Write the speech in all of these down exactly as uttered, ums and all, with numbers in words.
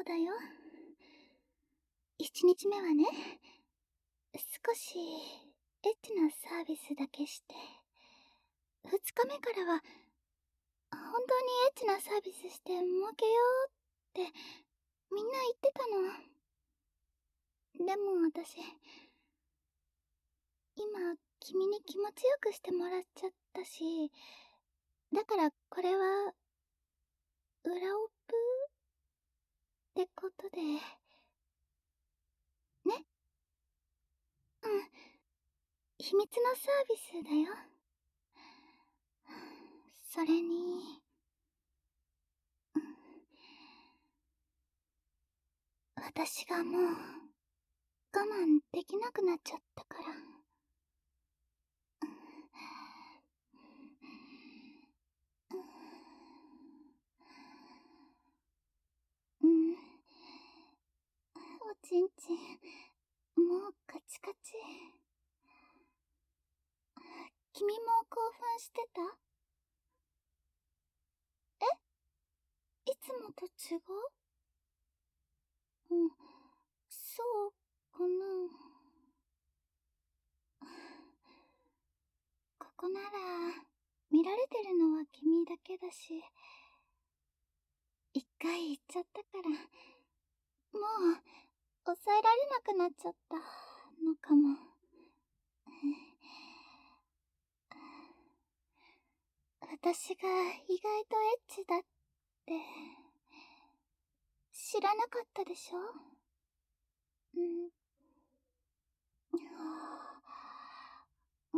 そうだよ。一日目はね、少しエッチなサービスだけして、二日目からは本当にエッチなサービスして儲けようってみんな言ってたの。でも私、今君に気持ちよくしてもらっちゃったし、だからこれは裏オプってことでね。うん、秘密のサービスだよ。それに私がもう我慢できなくなっちゃったから。うん、おちんちんもうカチカチ。君も興奮してた？え？いつもと違う？うん、そうかな。ここなら見られてるのは君だけだし、一回言っちゃったからもう抑えられなくなっちゃったのかも。私が意外とエッチだって知らなかったでしょ？うん。うん。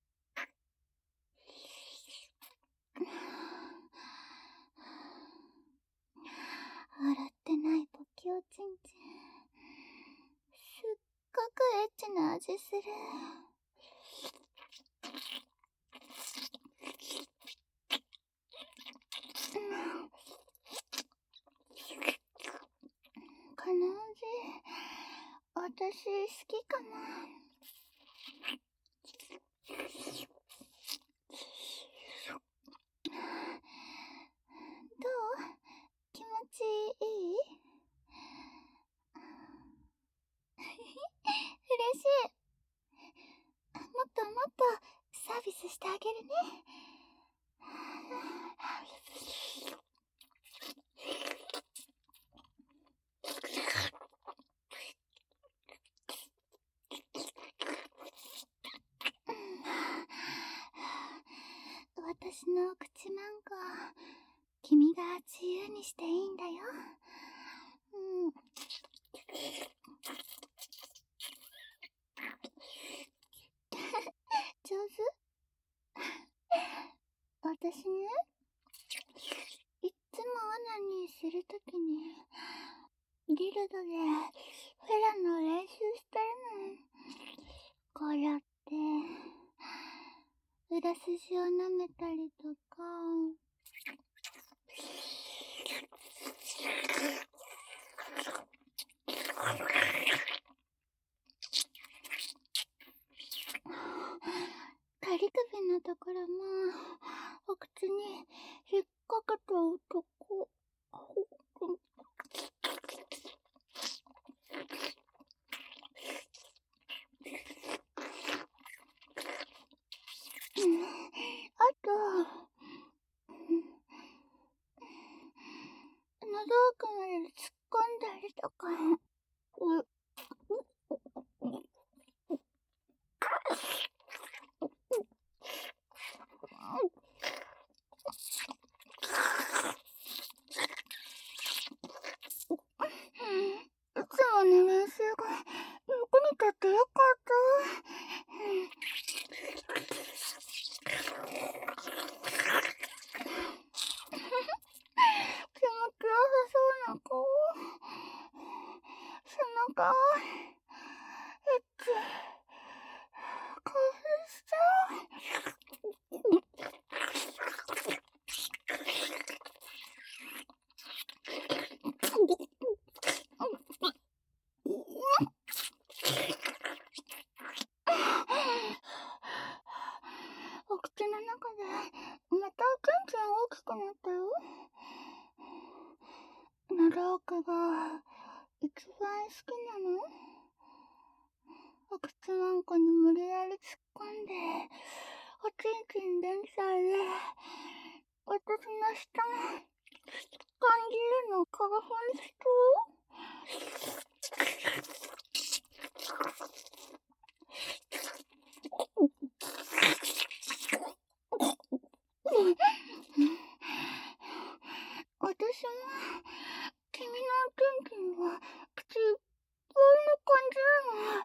洗ってないポキおちんちん、すっごくエッチな味する。この味、私好きかな。どう？気持ちいい？嬉しい。もっともっとサービスしてあげるね。私の口なんか君が自由にしていいんだよ。うん。上手？私ね、いっつもオナニーするときにギルドでフェラの練習してるの。こうやって裏筋を舐めたりとか、仮首のところもお口に引っ掛けておくとこ。うん、あと、喉奥まで突っ込んだりとか。うん。いつもの練習が役に立ってよかった。気持ちよさそうな顔。背中、エッチ、興奮しちゃう。お口の中でまたちんちん大きくなったよ。 長岡が一番好きなの？お口なんかに無理やり突っ込んで、おちんちん連載で、私の舌も感じるの興奮しそう私も君のおちんちんは口いっぱいの感じるの。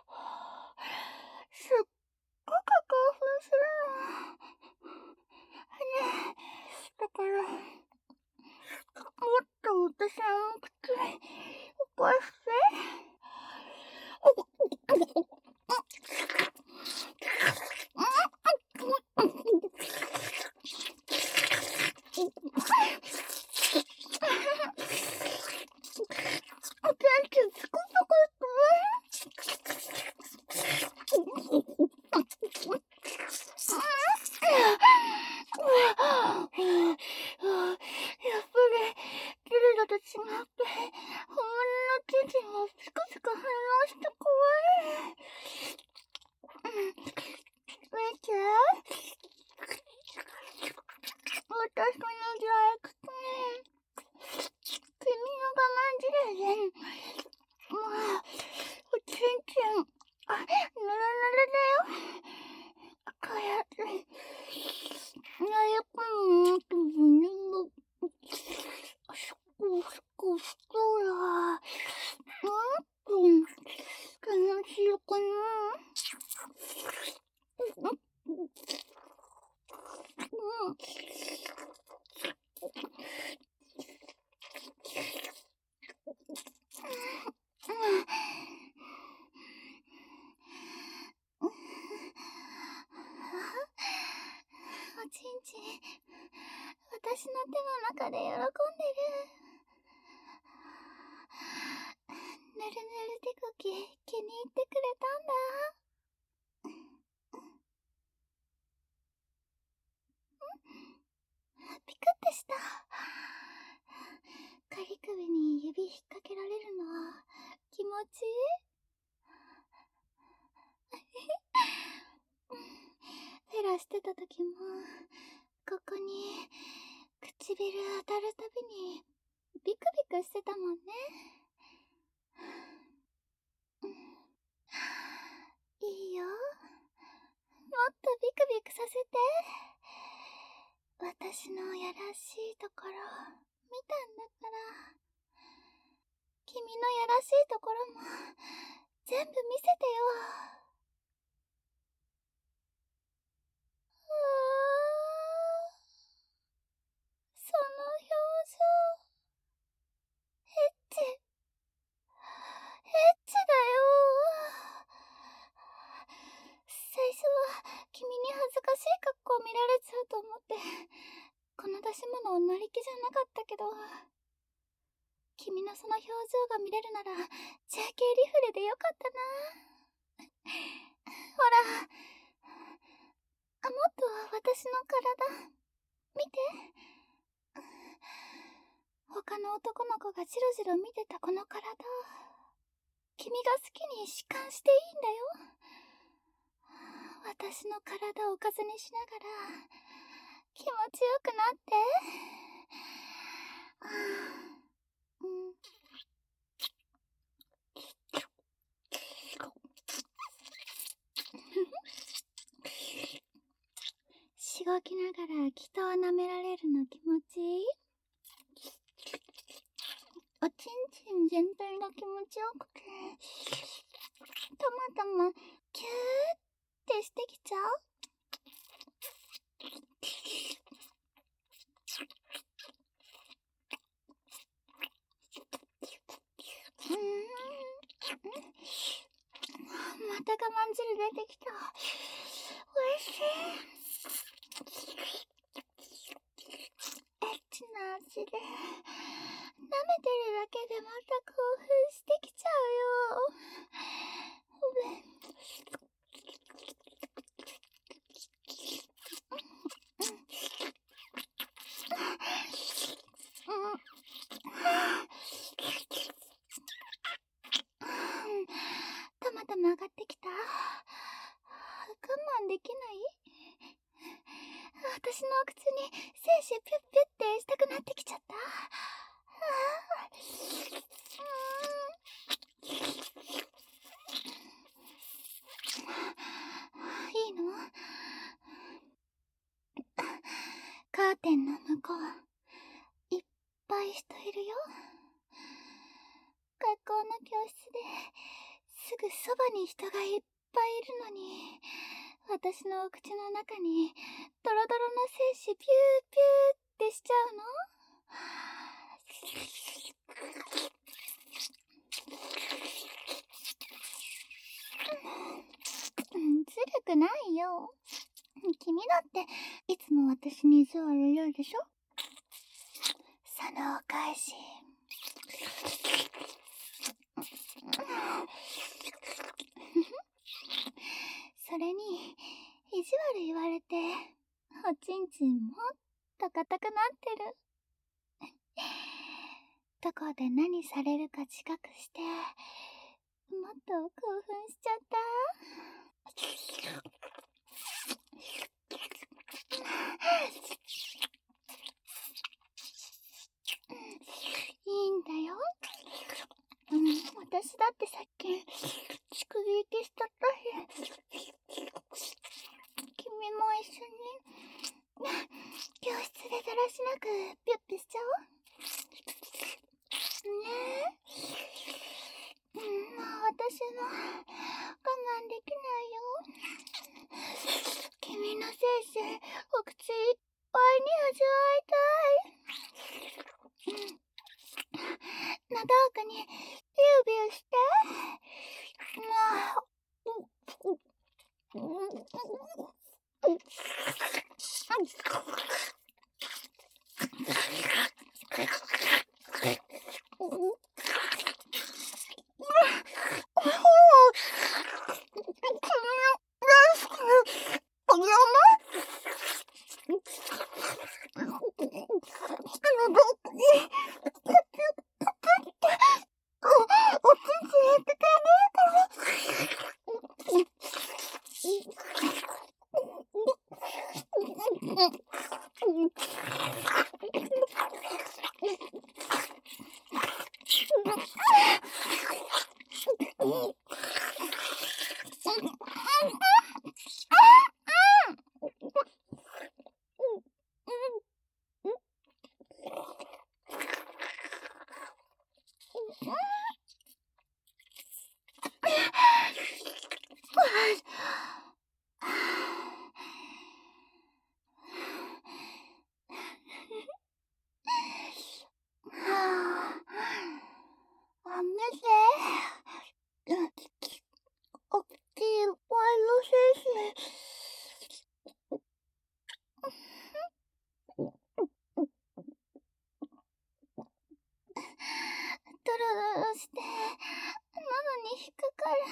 すっごく興奮するの。ねえ、だから、もっと私の口に起こして。おちんちんつくつくやっぱりテレラと違って本物のチンチンはピクピク反応して怖い。見て、私のじゃくて君の我慢汁でもうおちんちんあぬるぬるだよ。こうやってなやくんなって胸がすこすこすこや。うんと楽しいかな。うん。おちんちん、私の手の中で喜んでる。ぬるぬる手こき気に入ってくれたんだ。ピクってした。仮首に指引っ掛けられるのは気持ちいい。フェラしてた時もここに唇当たるたびにビクビクしてたもんね。いいよ、もっとビクビクさせて。私のやらしいところ見たんだから、君のやらしいところも全部見せてよ。その表情、エッチ、エッチだよ。最初は君に恥ずかしい格好見られちゃうと思ってこの出し物を乗り気じゃなかったけど、君のその表情が見れるなら ジェーケー リフレでよかったな。ほら、あ、もっと私の体見て。他の男の子がジロジロ見てたこの体、君が好きに弛緩していいんだよ。私の体をおかずにしながら気持ちよくなって。うん、しごきながら人を舐められるの気持ちいい？おちんちん全体が気持ちよくて、たまたまキューってしてきちゃう。うーん、また我慢汁出てきた。おいしい。エッチな味で舐めてるだけでまた興奮してきちゃうよ。ごめん。 私のお口に精子ピュッピュッってしたくなってきちゃった。ああ、うーん、いいの？カーテンの向こう、いっぱい人いるよ。学校の教室ですぐそばに人がいっぱいいるのに、私のお口の中にドロドロの精子ピューピューってしちゃうの？うん、ずるくないよ。君だっていつも私に意地悪言うでしょ？そのお返し。それに意地悪言われておちんちんもっと硬くなってる。どこで何されるか自覚してもっと興奮しちゃった。いいんだよ。うん、私だってさっき乳首息しちゃったし、君も一緒に教室でだらしなくピュッピュしちゃおうね。え、うん、もう私も我慢できないよ。君の精子お口いっぱいに味わいたい。うん、喉奥にビュービューして。あ、見て。おっきいいっぱいの精子。ドロドロして喉に引っかかる。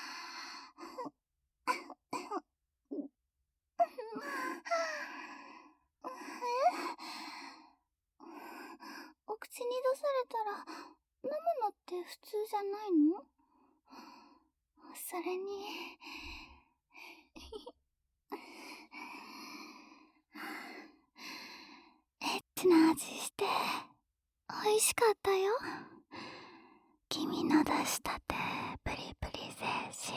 お口に出されたら飲むのって普通じゃないの？それにエッチな味して美味しかったよ。君の出したてプリプリ精子。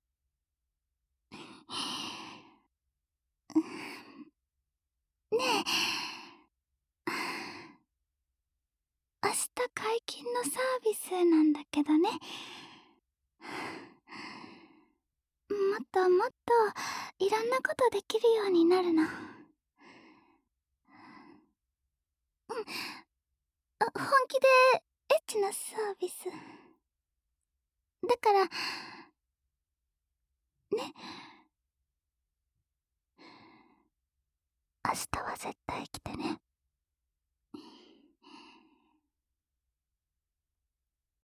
ねえ、明日解禁のサービスなんだけどね。もっともっといろんなことできるようになるの。うん、あ、本気でエッチなサービスだからね。明日は絶対来てね。